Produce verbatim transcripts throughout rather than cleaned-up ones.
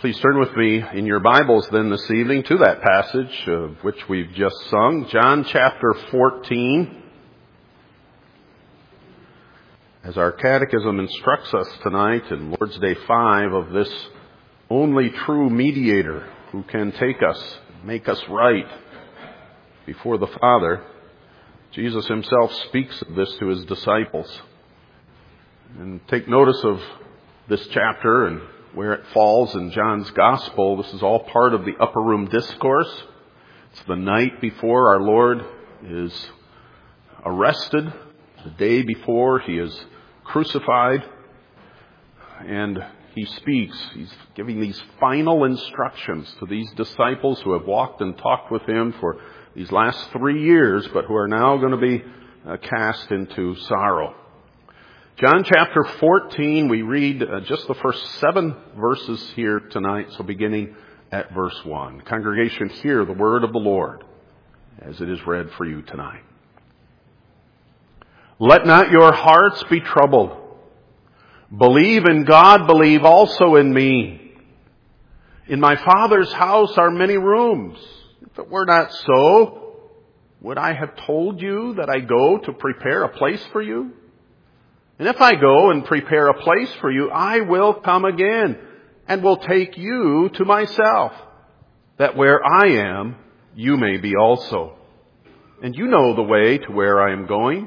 Please turn with me in your Bibles then this evening to that passage of which we've just sung, John chapter fourteen. As our catechism instructs us tonight in Lord's Day five of this only true mediator who can take us, make us right before the Father, Jesus himself speaks of this to his disciples. And take notice of this chapter and where it falls in John's Gospel. This is all part of the upper room discourse. It's the night before our Lord is arrested, the day before he is crucified, and he speaks. He's giving these final instructions to these disciples who have walked and talked with him for these last three years, but who are now going to be uh, cast into sorrow. John chapter fourteen, we read uh, just the first seven verses here tonight, so beginning at verse one. Congregation, hear the word of the Lord as it is read for you tonight. Let not your hearts be troubled. Believe in God, believe also in me. In my Father's house are many rooms. If it were not so, would I have told you that I go to prepare a place for you? And if I go and prepare a place for you, I will come again and will take you to myself, that where I am, you may be also. And you know the way to where I am going.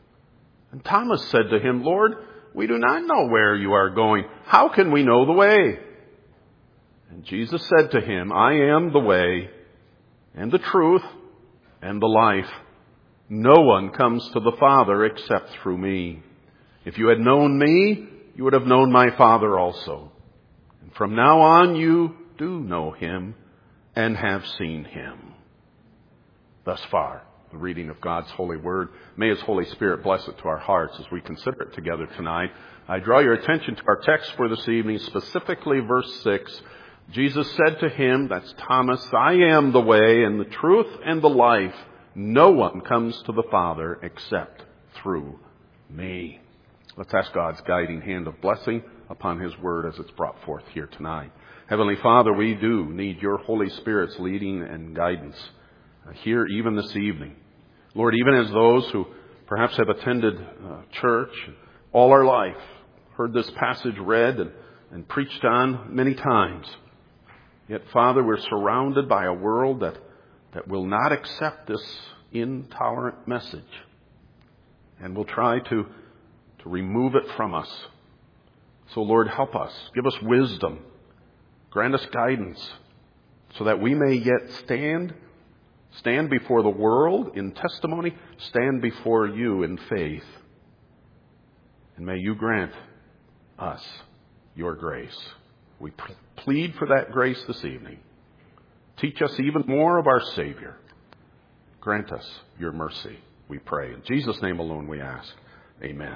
And Thomas said to him, Lord, we do not know where you are going. How can we know the way? And Jesus said to him, I am the way and the truth and the life. No one comes to the Father except through me. If you had known me, you would have known my Father also. And from now on you do know him and have seen him. Thus far, the reading of God's holy word. May his Holy Spirit bless it to our hearts as we consider it together tonight. I draw your attention to our text for this evening, specifically verse six. Jesus said to him, that's Thomas, I am the way and the truth and the life. No one comes to the Father except through me. Let's ask God's guiding hand of blessing upon his word as it's brought forth here tonight. Heavenly Father, we do need your Holy Spirit's leading and guidance here even this evening. Lord, even as those who perhaps have attended uh, church all our life, heard this passage read and, and preached on many times, yet, Father, we're surrounded by a world that, that will not accept this intolerant message and will try to to remove it from us. So, Lord, help us. Give us wisdom. Grant us guidance so that we may yet stand, stand before the world in testimony, stand before you in faith. And may you grant us your grace. We plead for that grace this evening. Teach us even more of our Savior. Grant us your mercy, we pray. In Jesus' name alone we ask. Amen.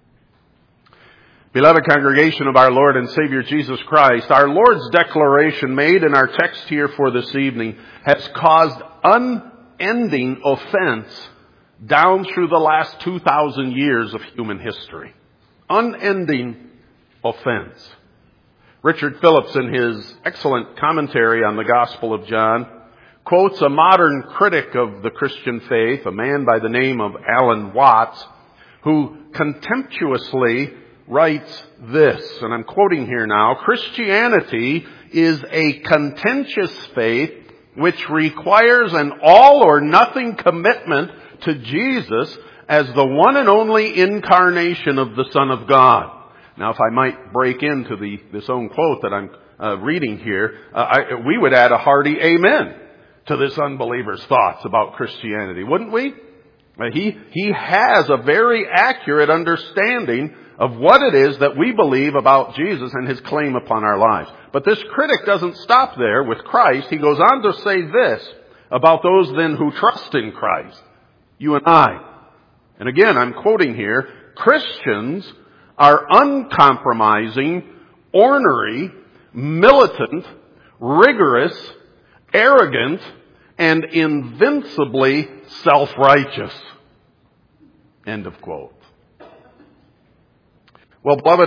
Beloved congregation of our Lord and Savior Jesus Christ, our Lord's declaration made in our text here for this evening has caused unending offense down through the last two thousand years of human history. Unending offense. Richard Phillips, in his excellent commentary on the Gospel of John, quotes a modern critic of the Christian faith, a man by the name of Alan Watts, who contemptuously writes this, and I'm quoting here now, Christianity is a contentious faith which requires an all or nothing commitment to Jesus as the one and only incarnation of the Son of God. Now, if I might break into the this own quote that I'm uh, reading here, uh, I, we would add a hearty amen to this unbeliever's thoughts about Christianity, wouldn't we? Uh, he, he has a very accurate understanding of what it is that we believe about Jesus and his claim upon our lives. But this critic doesn't stop there with Christ. He goes on to say this about those then who trust in Christ, you and I. And again, I'm quoting here, Christians are uncompromising, ornery, militant, rigorous, arrogant, and invincibly self-righteous. End of quote. Well, beloved,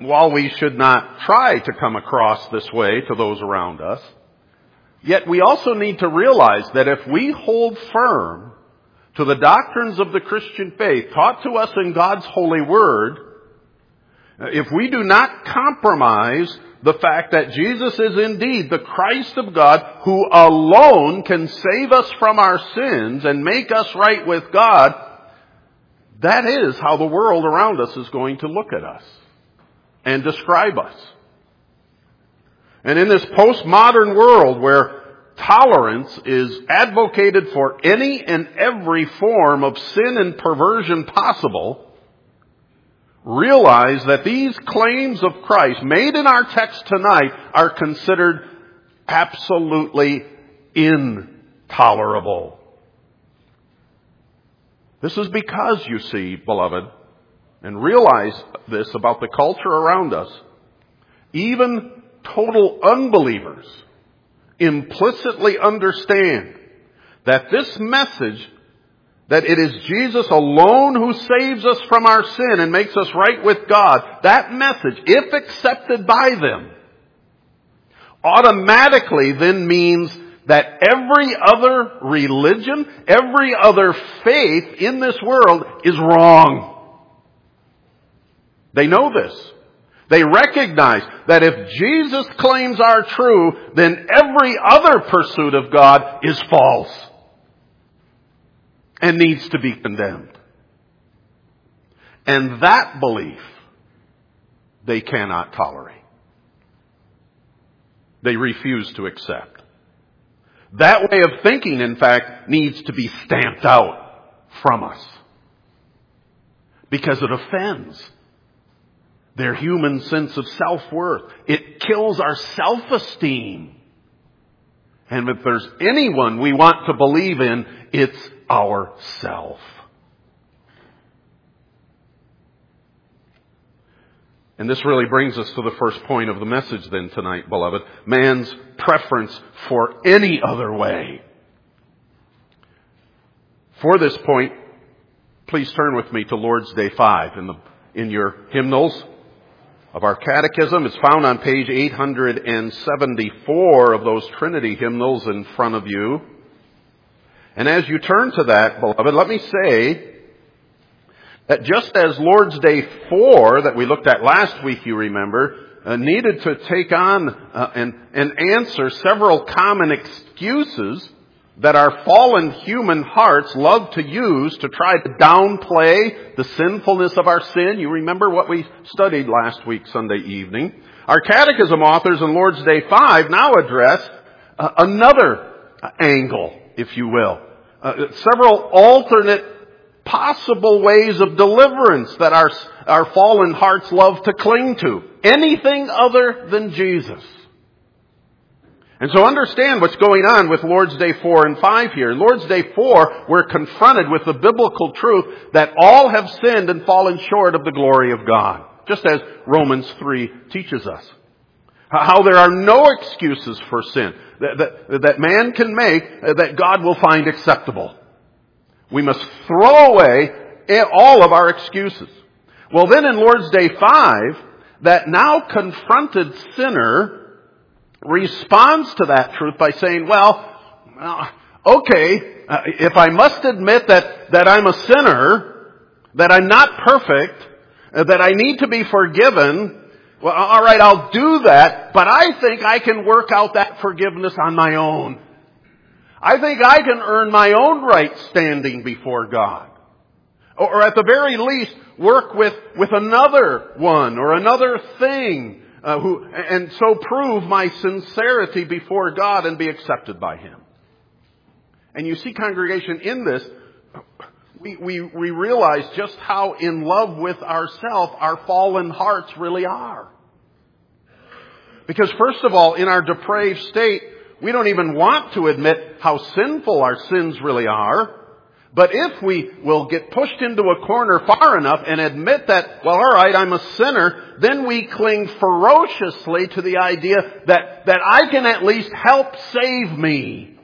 while we should not try to come across this way to those around us, yet we also need to realize that if we hold firm to the doctrines of the Christian faith taught to us in God's holy word, if we do not compromise the fact that Jesus is indeed the Christ of God who alone can save us from our sins and make us right with God, that is how the world around us is going to look at us and describe us. And in this postmodern world where tolerance is advocated for any and every form of sin and perversion possible, realize that these claims of Christ made in our text tonight are considered absolutely intolerable. This is because, you see, beloved, and realize this about the culture around us, even total unbelievers implicitly understand that this message, that it is Jesus alone who saves us from our sin and makes us right with God, that message, if accepted by them, automatically then means that every other religion, every other faith in this world is wrong. They know this. They recognize that if Jesus' claims are true, then every other pursuit of God is false and needs to be condemned. And that belief they cannot tolerate. They refuse to accept. That way of thinking, in fact, needs to be stamped out from us because it offends their human sense of self-worth. It kills our self-esteem. And if there's anyone we want to believe in, it's ourself. And this really brings us to the first point of the message then tonight, beloved. Man's preference for any other way. For this point, please turn with me to Lord's Day five in the in your hymnals of our catechism. It's found on page eight hundred seventy-four of those Trinity hymnals in front of you. And as you turn to that, beloved, let me say that just as Lord's Day four, that we looked at last week, you remember, uh, needed to take on uh, and, and answer several common excuses that our fallen human hearts love to use to try to downplay the sinfulness of our sin. You remember what we studied last week, Sunday evening. Our catechism authors in Lord's Day five now address uh, another angle, if you will. Uh, several alternate possible ways of deliverance that our, our fallen hearts love to cling to. Anything other than Jesus. And so understand what's going on with Lord's Day four and five here. In Lord's Day four, we're confronted with the biblical truth that all have sinned and fallen short of the glory of God. Just as Romans three teaches us. How there are no excuses for sin that, that, that man can make that God will find acceptable. We must throw away all of our excuses. Well, then in Lord's Day five, that now confronted sinner responds to that truth by saying, well, okay, uh, if I must admit that, that I'm a sinner, that I'm not perfect, uh, that I need to be forgiven, well, all right, I'll do that, but I think I can work out that forgiveness on my own. I think I can earn my own right standing before God. Or, or at the very least, work with, with another one or another thing Uh, who, and so prove my sincerity before God and be accepted by Him. And you see, congregation, in this, we, we, we realize just how in love with ourselves our fallen hearts really are. Because first of all, in our depraved state, we don't even want to admit how sinful our sins really are. But if we will get pushed into a corner far enough and admit that, well, all right, I'm a sinner, then we cling ferociously to the idea that, that I can at least help save me.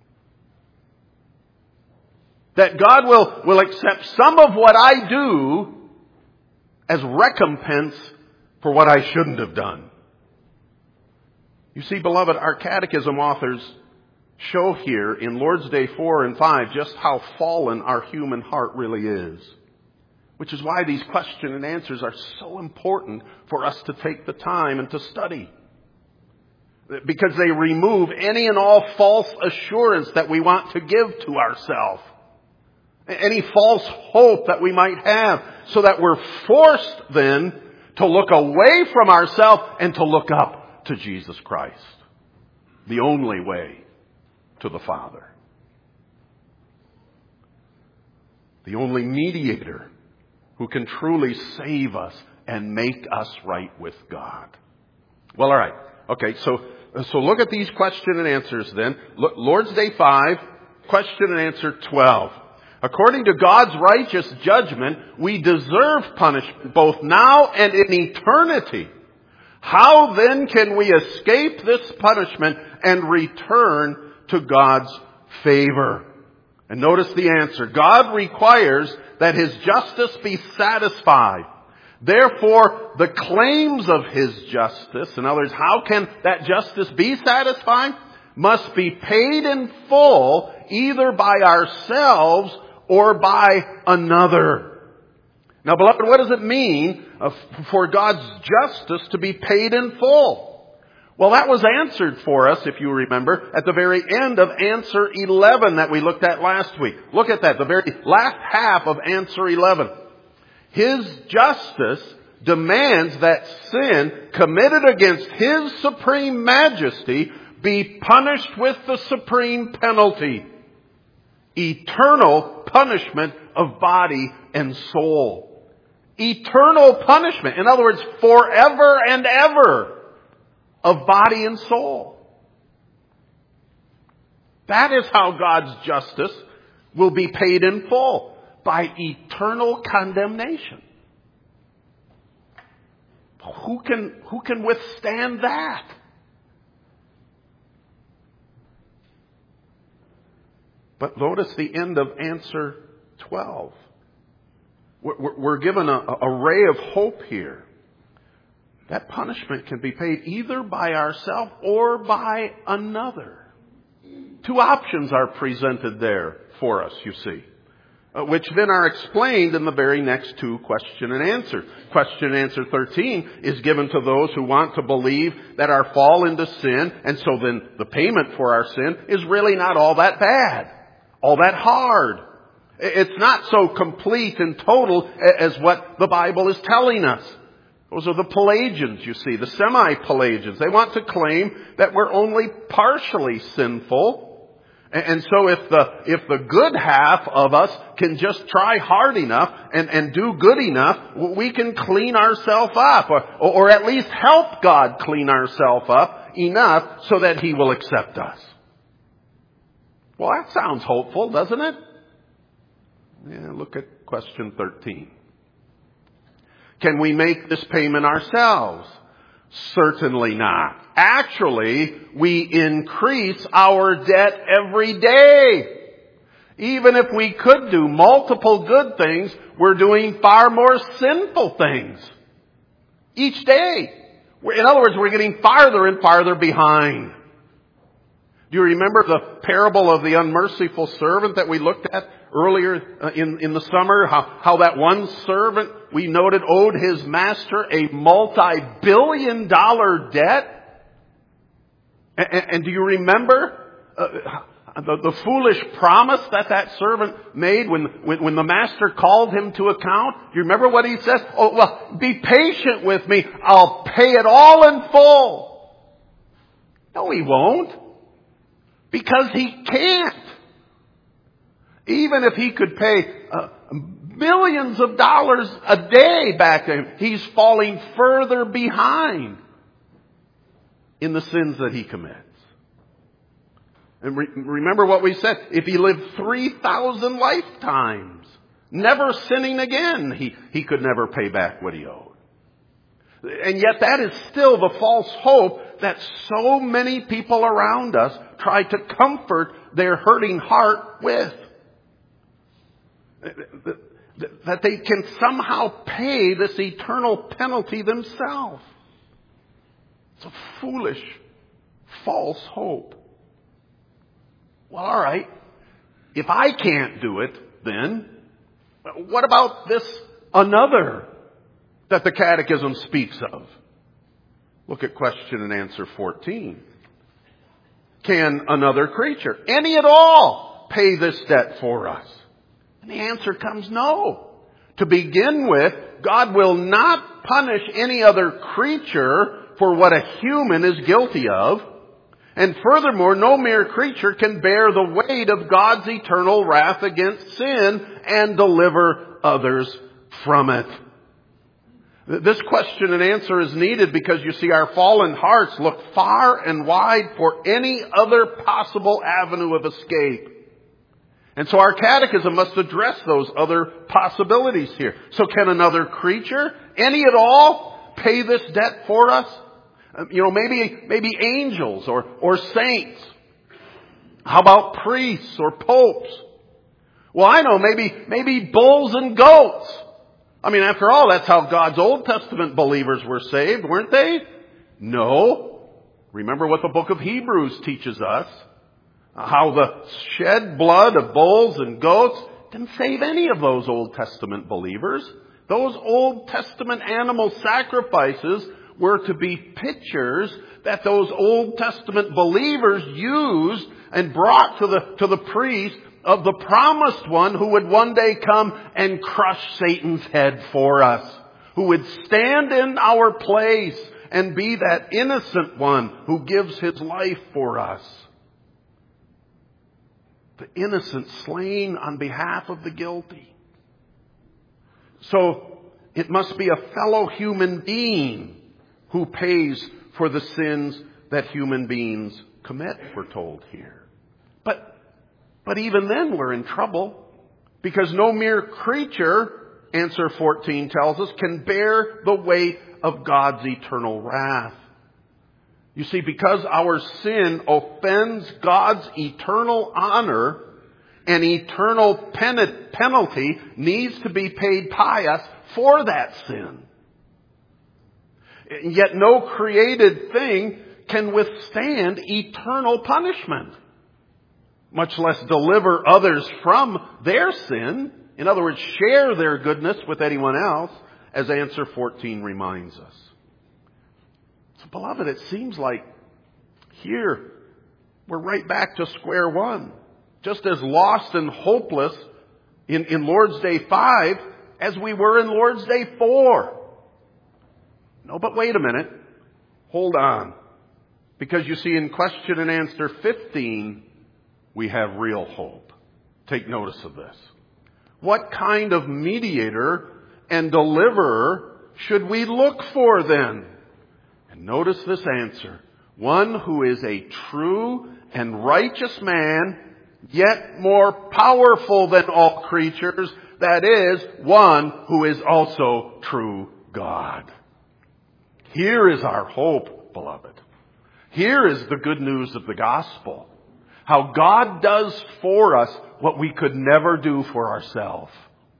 That God will, will accept some of what I do as recompense for what I shouldn't have done. You see, beloved, our catechism authors show here in Lord's Day four and five just how fallen our human heart really is. Which is why these question and answers are so important for us to take the time and to study. Because they remove any and all false assurance that we want to give to ourselves. Any false hope that we might have, so that we're forced then to look away from ourselves and to look up to Jesus Christ. The only way to the Father. The only mediator who can truly save us and make us right with God. Well, all right. Okay, so so look at these question and answers then. Lord's Day five, question and answer twelve. According to God's righteous judgment, we deserve punishment both now and in eternity. How then can we escape this punishment and return to God's favor? And notice the answer. God requires that His justice be satisfied. Therefore, the claims of His justice, in other words, how can that justice be satisfied? Must be paid in full either by ourselves or by another. Now, beloved, what does it mean for God's justice to be paid in full? Well, that was answered for us, if you remember, at the very end of answer eleven that we looked at last week. Look at that, the very last half of answer eleven. His justice demands that sin committed against His supreme majesty be punished with the supreme penalty. Eternal punishment of body and soul. Eternal punishment. In other words, forever and ever. Of body and soul. That is how God's justice will be paid in full. By eternal condemnation. Who can, who can withstand that? But notice the end of answer twelve. We're, we're given a, a ray of hope here. That punishment can be paid either by ourselves or by another. Two options are presented there for us, you see, uh, which then are explained in the very next two question and answer. Question and answer thirteen is given to those who want to believe that our fall into sin, and so then the payment for our sin is really not all that bad, all that hard. It's not so complete and total as what the Bible is telling us. Those are the Pelagians, you see, the semi-Pelagians. They want to claim that we're only partially sinful. And so if the, if the good half of us can just try hard enough and, and do good enough, we can clean ourselves up, or, or at least help God clean ourselves up enough so that He will accept us. Well, that sounds hopeful, doesn't it? Yeah, look at question thirteen. Can we make this payment ourselves? Certainly not. Actually, we increase our debt every day. Even if we could do multiple good things, we're doing far more sinful things each day. In other words, we're getting farther and farther behind. Do you remember the parable of the unmerciful servant that we looked at earlier in, in the summer? How, how that one servant, we noted, owed his master a multi-billion dollar debt? And, and, and do you remember uh, the, the foolish promise that that servant made when, when, when the master called him to account? Do you remember what he said? Oh, well, be patient with me. I'll pay it all in full. No, he won't. Because he can't. Even if he could pay uh, millions of dollars a day back to him, he's falling further behind in the sins that he commits. And re- remember what we said. If he lived three thousand lifetimes, never sinning again, he, he could never pay back what he owed. And yet that is still the false hope that so many people around us try to comfort their hurting heart with. that they can somehow pay this eternal penalty themselves. It's a foolish, false hope. Well, all right. If I can't do it, then what about this another that the Catechism speaks of? Look at question and answer fourteen. Can another creature, any at all, pay this debt for us? And the answer comes no. To begin with, God will not punish any other creature for what a human is guilty of. And furthermore, no mere creature can bear the weight of God's eternal wrath against sin and deliver others from it. This question and answer is needed because you see our fallen hearts look far and wide for any other possible avenue of escape. And so our catechism must address those other possibilities here. So can another creature, any at all, pay this debt for us? You know, maybe, maybe angels or, or saints. How about priests or popes? Well, I know, maybe, maybe bulls and goats. I mean, after all, that's how God's Old Testament believers were saved, weren't they? No. Remember what the book of Hebrews teaches us. How the shed blood of bulls and goats didn't save any of those Old Testament believers. Those Old Testament animal sacrifices were to be pictures that those Old Testament believers used and brought to the, to the priest of the promised one who would one day come and crush Satan's head for us, who would stand in our place and be that innocent one who gives his life for us. The innocent slain on behalf of the guilty. So it must be a fellow human being who pays for the sins that human beings commit, we're told here. But, but even then we're in trouble, because no mere creature, answer fourteen tells us, can bear the weight of God's eternal wrath. You see, because our sin offends God's eternal honor, an eternal pen- penalty needs to be paid by us for that sin. Yet no created thing can withstand eternal punishment, much less deliver others from their sin. In other words, share their goodness with anyone else, as answer fourteen reminds us. So, beloved, it seems like here we're right back to square one, just as lost and hopeless in, in Lord's Day five as we were in Lord's Day four. No, but wait a minute. Hold on. Because you see, in question and answer fifteen, we have real hope. Take notice of this. What kind of mediator and deliverer should we look for then? And notice this answer. One who is a true and righteous man, yet more powerful than all creatures. That is, one who is also true God. Here is our hope, beloved. Here is the good news of the gospel. How God does for us what we could never do for ourselves.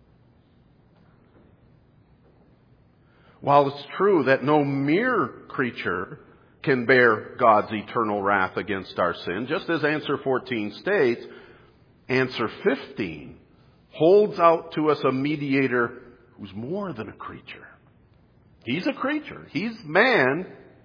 While it's true that no mere creature can bear God's eternal wrath against our sin, just as answer fourteen states, answer fifteen holds out to us a mediator who's more than a creature. He's a creature. He's man.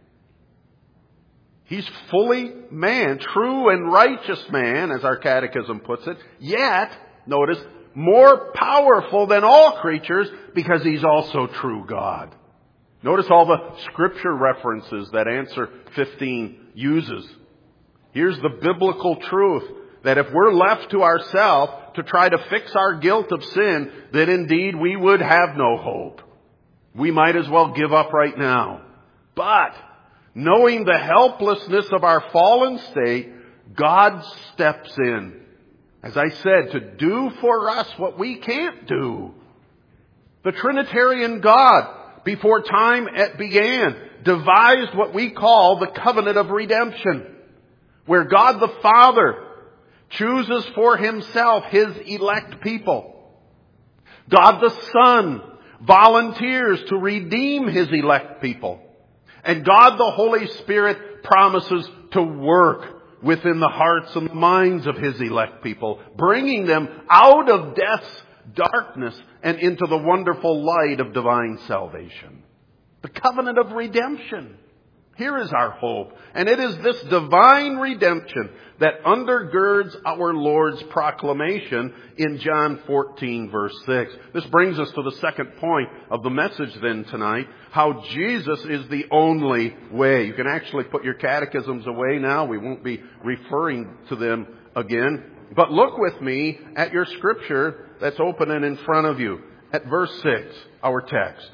He's fully man, true and righteous man, as our catechism puts it. Yet, notice, more powerful than all creatures because he's also true God. Notice all the scripture references that answer fifteen uses. Here's the biblical truth that if we're left to ourselves to try to fix our guilt of sin, then indeed we would have no hope. We might as well give up right now. But knowing the helplessness of our fallen state, God steps in, as I said, to do for us what we can't do. The Trinitarian God, before time began, devised what we call the covenant of redemption, where God the Father chooses for himself his elect people. God the Son volunteers to redeem His elect people. And God the Holy Spirit promises to work within the hearts and the minds of His elect people, bringing them out of death's darkness and into the wonderful light of divine salvation. The covenant of redemption. Here is our hope. And it is this divine redemption that undergirds our Lord's proclamation in John fourteen, verse six. This brings us to the second point of the message then tonight, how Jesus is the only way. You can actually put your catechisms away now. We won't be referring to them again. But look with me at your scripture that's opening in front of you. At verse six, our text.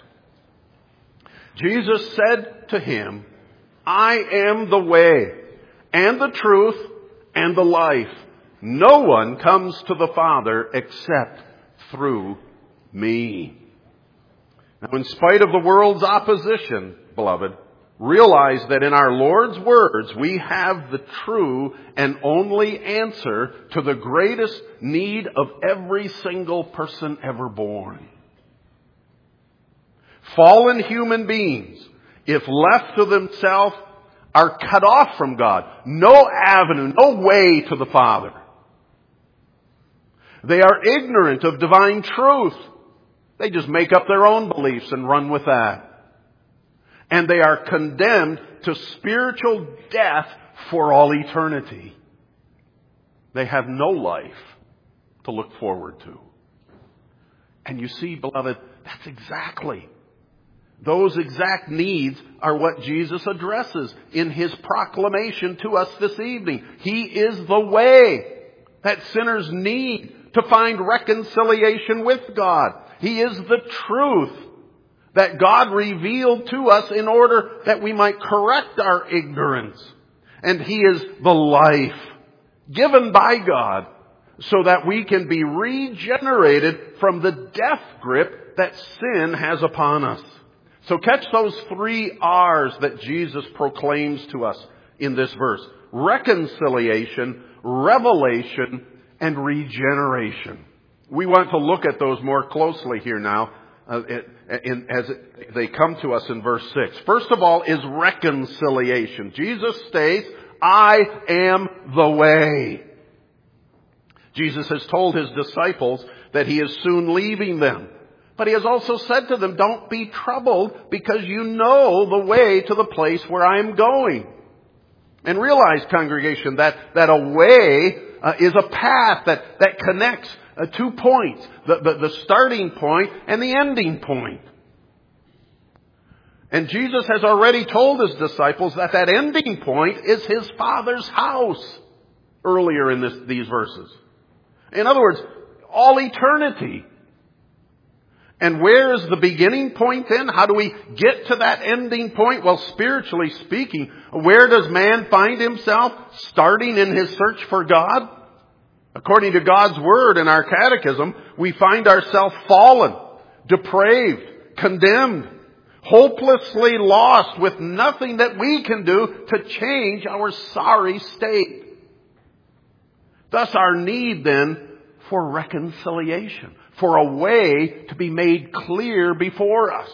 Jesus said to him, I am the way, and the truth, and the life. No one comes to the Father except through me. Now, in spite of the world's opposition, beloved, realize that in our Lord's words, we have the true and only answer to the greatest need of every single person ever born. Fallen human beings, if left to themselves, are cut off from God. No avenue, no way to the Father. They are ignorant of divine truth. They just make up their own beliefs and run with that. And they are condemned to spiritual death for all eternity. They have no life to look forward to. And you see, beloved, that's exactly Those exact needs are what Jesus addresses in His proclamation to us this evening. He is the way that sinners need to find reconciliation with God. He is the truth that God revealed to us in order that we might correct our ignorance. And He is the life given by God so that we can be regenerated from the death grip that sin has upon us. So catch those three R's that Jesus proclaims to us in this verse. Reconciliation, revelation, and regeneration. We want to look at those more closely here now uh, in, as it, they come to us in verse six. First of all is reconciliation. Jesus states, I am the way. Jesus has told His disciples that He is soon leaving them. But He has also said to them, don't be troubled because you know the way to the place where I am going. And realize, congregation, that, that a way uh, is a path that, that connects uh, two points. The, the, the starting point and the ending point. And Jesus has already told His disciples that that ending point is His Father's house earlier in this, these verses. In other words, all eternity. And where is the beginning point then? How do we get to that ending point? Well, spiritually speaking, where does man find himself starting in his search for God? According to God's Word in our catechism, we find ourselves fallen, depraved, condemned, hopelessly lost with nothing that we can do to change our sorry state. Thus our need then for reconciliation. For a way to be made clear before us.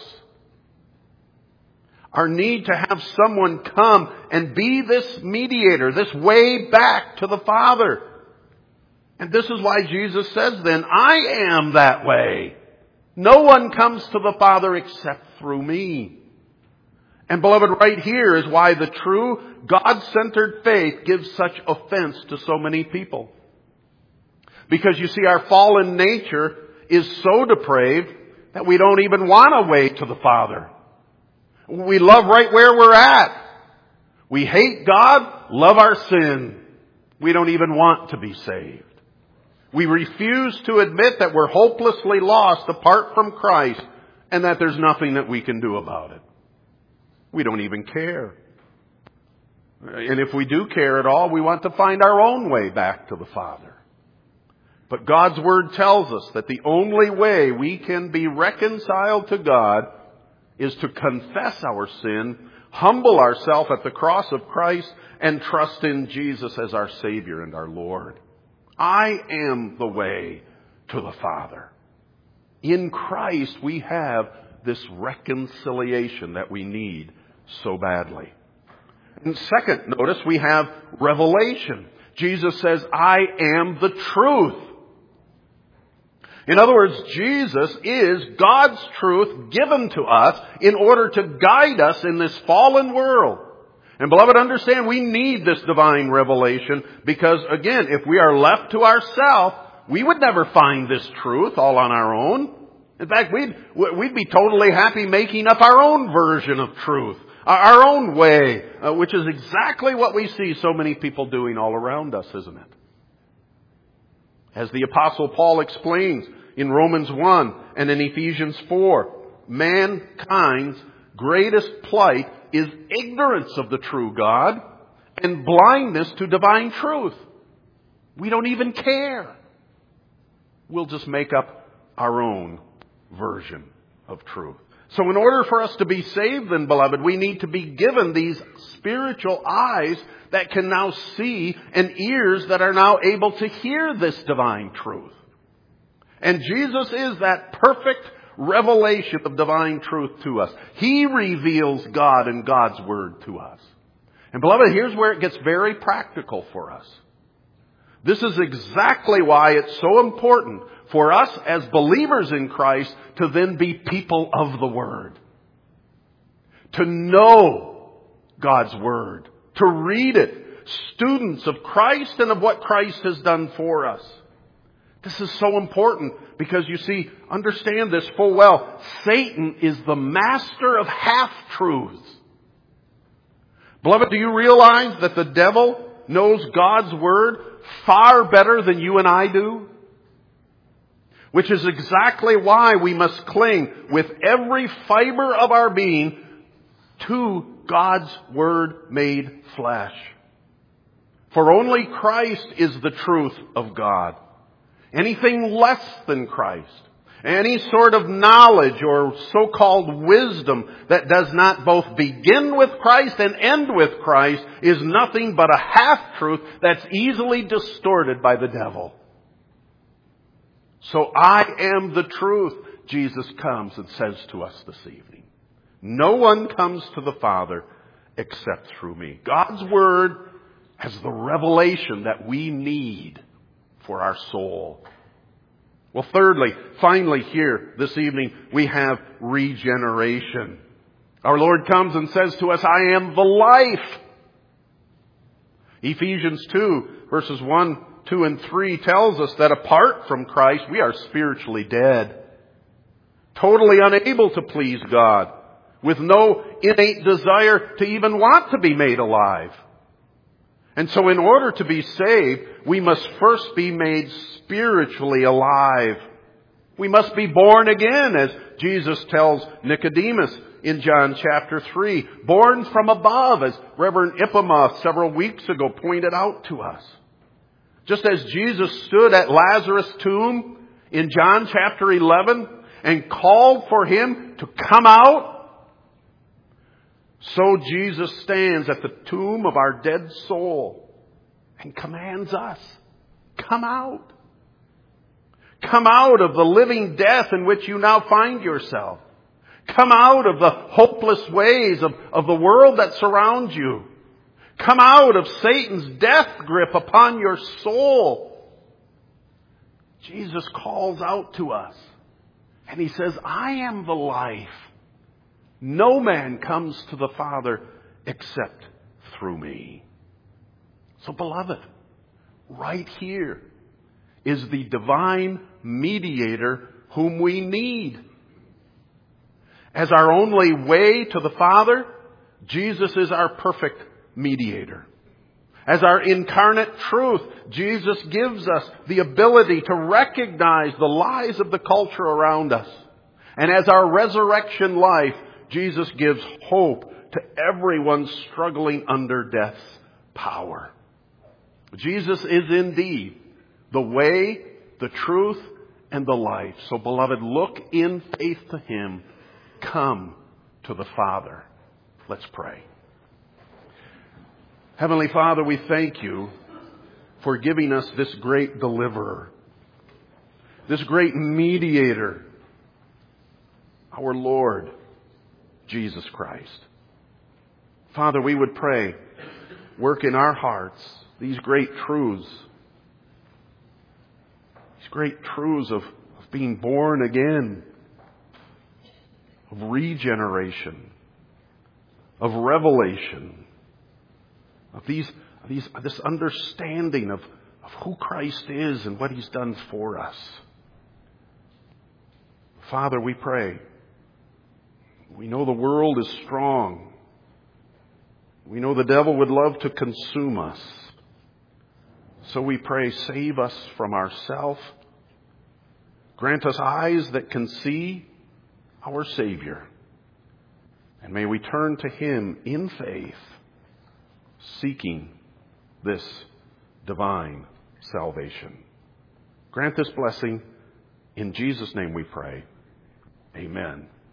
Our need to have someone come and be this mediator, this way back to the Father. And this is why Jesus says then, I am that way. No one comes to the Father except through me. And beloved, right here is why the true God-centered faith gives such offense to so many people. Because you see, our fallen nature is so depraved that we don't even want a way to the Father. We love right where we're at. We hate God, love our sin. We don't even want to be saved. We refuse to admit that we're hopelessly lost apart from Christ and that there's nothing that we can do about it. We don't even care. And if we do care at all, we want to find our own way back to the Father. But God's Word tells us that the only way we can be reconciled to God is to confess our sin, humble ourselves at the cross of Christ, and trust in Jesus as our Savior and our Lord. I am the way to the Father. In Christ, we have this reconciliation that we need so badly. And second, notice we have revelation. Jesus says, I am the truth. In other words, Jesus is God's truth given to us in order to guide us in this fallen world. And beloved, understand we need this divine revelation because, again, if we are left to ourselves, we would never find this truth all on our own. In fact, we'd, we'd be totally happy making up our own version of truth, our own way, uh, which is exactly what we see so many people doing all around us, isn't it? As the Apostle Paul explains in Romans one and in Ephesians four, mankind's greatest plight is ignorance of the true God and blindness to divine truth. We don't even care. We'll just make up our own version of truth. So in order for us to be saved then, beloved, we need to be given these spiritual eyes that can now see and ears that are now able to hear this divine truth. And Jesus is that perfect revelation of divine truth to us. He reveals God and God's Word to us. And beloved, here's where it gets very practical for us. This is exactly why it's so important for us as believers in Christ to then be people of the Word. To know God's Word. To read it. Students of Christ and of what Christ has done for us. This is so important because you see, understand this full well. Satan is the master of half-truths. Beloved, do you realize that the devil knows God's Word far better than you and I do? Which is exactly why we must cling with every fiber of our being to God's Word made flesh. For only Christ is the truth of God. Anything less than Christ, any sort of knowledge or so-called wisdom that does not both begin with Christ and end with Christ is nothing but a half-truth that's easily distorted by the devil. So I am the truth, Jesus comes and says to us this evening. No one comes to the Father except through me. God's Word has the revelation that we need for our soul. Well, thirdly, finally here this evening, we have regeneration. Our Lord comes and says to us, I am the life. Ephesians two, verses one, two, and three tells us that apart from Christ, we are spiritually dead. Totally unable to please God. With no innate desire to even want to be made alive. And so in order to be saved, we must first be made spiritually alive. We must be born again, as Jesus tells Nicodemus in John chapter three. Born from above, as Reverend Ippomoth several weeks ago pointed out to us. Just as Jesus stood at Lazarus' tomb in John chapter eleven and called for him to come out, so Jesus stands at the tomb of our dead soul and commands us, come out. Come out of the living death in which you now find yourself. Come out of the hopeless ways of, of the world that surrounds you. Come out of Satan's death grip upon your soul. Jesus calls out to us and He says, I am the life. No man comes to the Father except through me. So, beloved, right here is the divine mediator whom we need. As our only way to the Father, Jesus is our perfect mediator. As our incarnate truth, Jesus gives us the ability to recognize the lies of the culture around us. And as our resurrection life, Jesus gives hope to everyone struggling under death's power. Jesus is indeed the way, the truth, and the life. So, beloved, look in faith to Him. Come to the Father. Let's pray. Heavenly Father, we thank You for giving us this great deliverer, this great mediator our Lord Jesus Christ. Father, we would pray, work in our hearts these great truths, these great truths of, of being born again, of regeneration, of revelation, of these, these this understanding of, of who Christ is and what He's done for us. Father, we pray. We know the world is strong. We know the devil would love to consume us. So we pray, save us from ourself. Grant us eyes that can see our Savior. And may we turn to Him in faith, seeking this divine salvation. Grant this blessing. In Jesus' name we pray. Amen.